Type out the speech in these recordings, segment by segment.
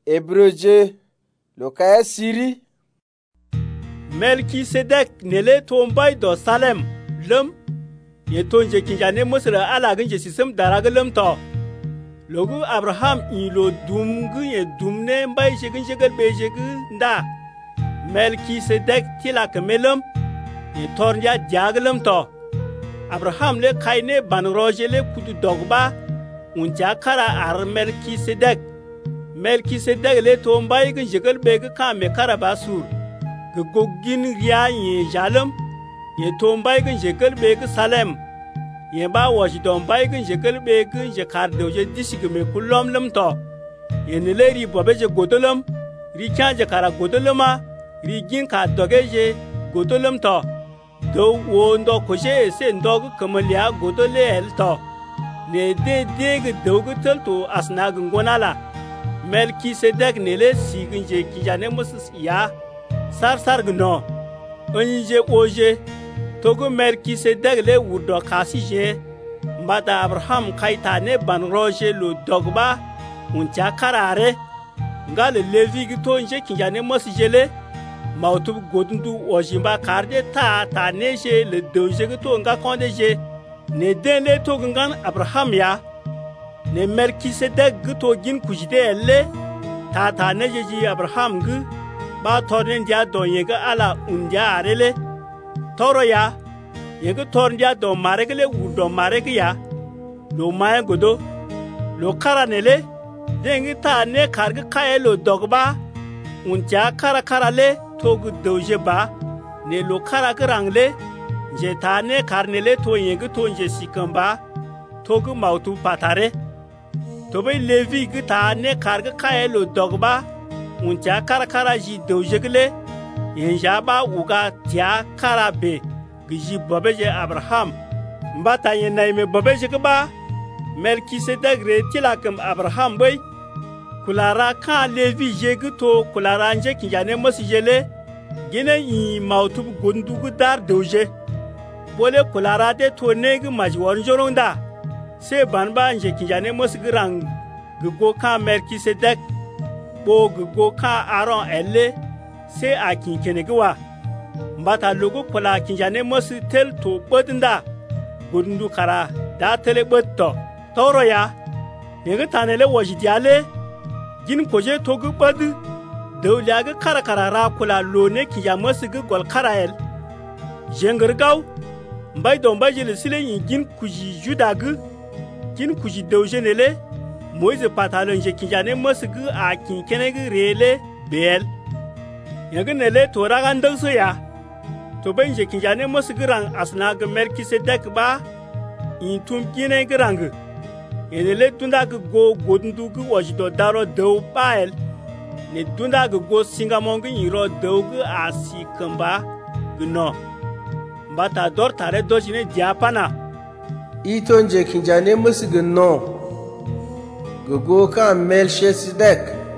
Hébreux lo kaya siri. Melkisedek nele tombay do Salem lum ye tonje kinjane musra ala ganje sisem daraga lum to. Logu Abraham ilo dumgu ye dumne mbay shegin shegal bejegu nda. Melkisedek tilak melum ye tornya diaglum to. Abraham le kayne ban roje le kudu dogba unja kara ar Melkisedek. Melkisedek le tombay gin shegal bege kame kara basur. Gogin riya ye jalum ye tombay gin shegal bege Salem. Ye ba washi don bay gin shegal bege je kar doje disig me kulom lum to. Ye neleri bobe je godolum ri kyan je kara godoluma ri gin ka dogeje godolum to. Do wo ndo koje se ndog kamalia godole el to. Ne de dog tel to asnag ngonala. Melkisedek nele sigin je kijane musus ya sar gno. Onje oje togo Melkisedek le wudo kasi je. Mbata Abraham kaita ne ban roje lo dogba unja karare. Ngale Levi gito nje kijane musus jele. Mautub godundu ojimba karde ta neje le doje gito nga kondeje. Ne den le to ngan Abraham ya. Ne Melkisedek gito gin kujide elle. Ta neje ji Abraham gu. Ba tornen dia don yega ala undia arele. Toro ya. Yega torndia don maregele udo marege ya. Lo maya godo. Lo karanele. Dengi ta ne karge kaye lo dogba. Unja kara le. Togu doje ba ne lo kara grangle je ta ne karnele to yeng to nje sikamba togu mautu patare to be Levi gita ne karga kaelo dogba unja kara ji doje gle yenja ba uga tia karabe giji bobeje Abraham mbata yenay me bobeje ba Melkisedek re tilakam Abraham boy kulara ka Levi jegito kulara nje kinjane mosijele gine yi mautub gondugu dar doje bole kulara de to negi majwon joronda se banba nje kinjane mosgrang gugo ka Melkisedek bo gugo ka Aaron elle se akin kenegwa mbata logo kula kinjane mos tel to bodinda gondu kara da tele bodto toro ya yega tanele wajidiale gin koje togu badu dawliyaga kara ra kula lone ki ya masiga gol karael jengergaw mbay don bajele sile gin kuji judagu gin kuji dawjenele moise patalon je kinjane masiga a kin kenege rele bel yagnele toragan dangso ya to banje kinjane masiga ran asnaga Melkisedek ba intum kine grang enele tunda go godundugu wajido daro daw bael ne tunda go singamongu yiro dawgu asikamba gno mbata dor tare dojine diapana itonje kinjane musgno go ka Melkisedek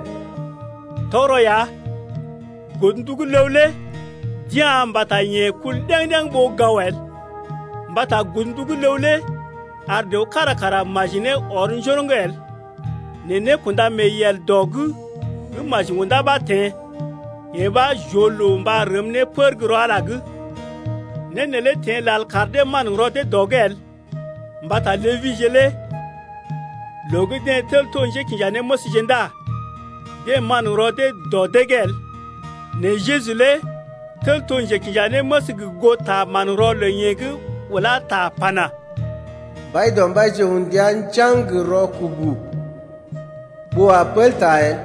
toro ya godundugu lewle dia mbata ye kul dang bo gawel mbata godundugu lewle arde kara majine oranjorongel nene kunda meyel dogu majunda bate yeba jolo mba remne pergro alagu nene le ten lal karde man rote dogel mbata Levi jele logu de tel tonje kinjane mosijenda de man rote dodegel ne Jesule tel tonje kinjane mosigu gota man role yegu wala ta pana bay don baje hundian chang rokubu bo apel tael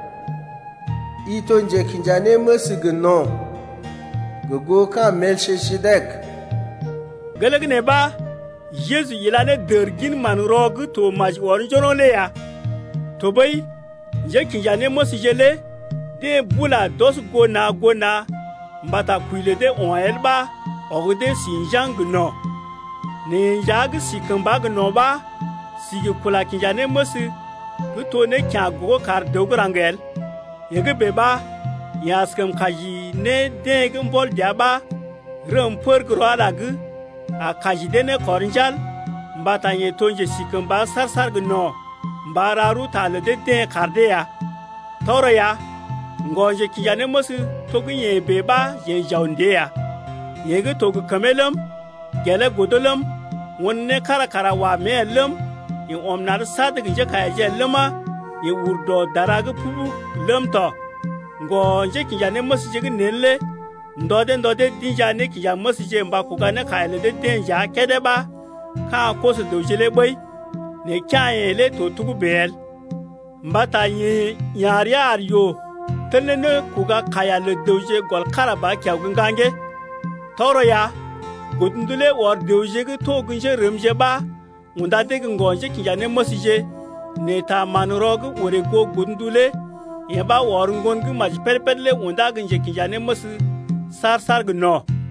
itonje kinjane mosgno gogo ka Melkisedek galagne ba Yesu yilane dergin man rogu to maj won jonole ya to bay je kinjane mosijele de bula dos gona mbata kuile de on elba ogde sinjang no ne jag sikambag no ba sigi kula kinjane mosi to ne kya go kar dograngel yege beba yaskam kaji ne degum bol jaba ram per groalag a kaji de ne korinjal mbata ye tonje sikamba sar no mbararu tale de karde ya Toro ya, ngonje kijane mosu togu ye beba ye jaunde ya. Yege togu kamelum, gele godolum, wonne kara wa melum, ye omnar sadig je kaya je luma, ye urdo daraga pubu lum to. Ngonje kijane mosu jege nelle, ndode dinjane kijane mosu je mba kugane kaya le de denja kedeba, ka kosu dojele boy, ne kya le to tugu bel. Mbata ye yar yo, tenene kuga kaya le doje gol karaba kya gungange. Toro ya, godundule war doje ge to gunje remje ba, unda de ngonje kijane mosije, neta manurog ore go godundule, yeba war ngon gu maj perpedle unda gunje kijane mosi sar gno.